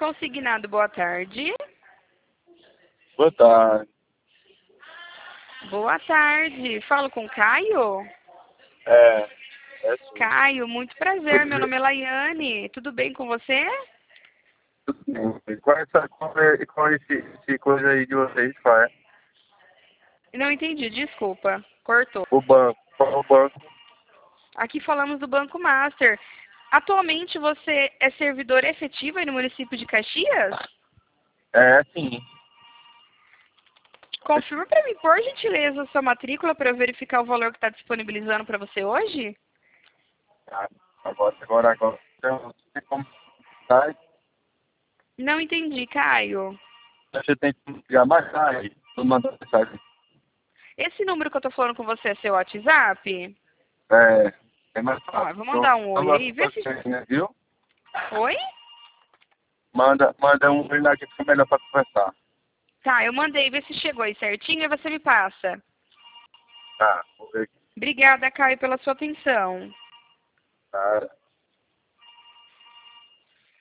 Consignado, boa tarde. Boa tarde. Boa tarde. Falo com Caio? É sim. Caio, muito prazer. Meu nome é Laiane. Tudo bem com você? Qual é esse coisa aí de vocês, qual é? Não entendi, desculpa. Cortou. O banco. Qual é o banco? Aqui falamos do Banco Master. Atualmente você é servidor efetivo aí no município de Caxias? É, sim. Confirma para mim, por gentileza, a sua matrícula para eu verificar o valor que está disponibilizando para você hoje? Ah, agora. Então, você como tá? Não entendi, Caio. Você tem que ligar mais tarde. Não mandar mensagem. Esse número que eu tô falando com você é seu WhatsApp? É mais Ó, fácil. eu vou Então, mandar um oi aí, vê se... viu? Oi? Manda um lá que fica melhor para conversar. Tá, eu mandei, vê se chegou aí certinho e você me passa. Tá, vou ver aqui. Obrigada, Caio, pela sua atenção. Tá.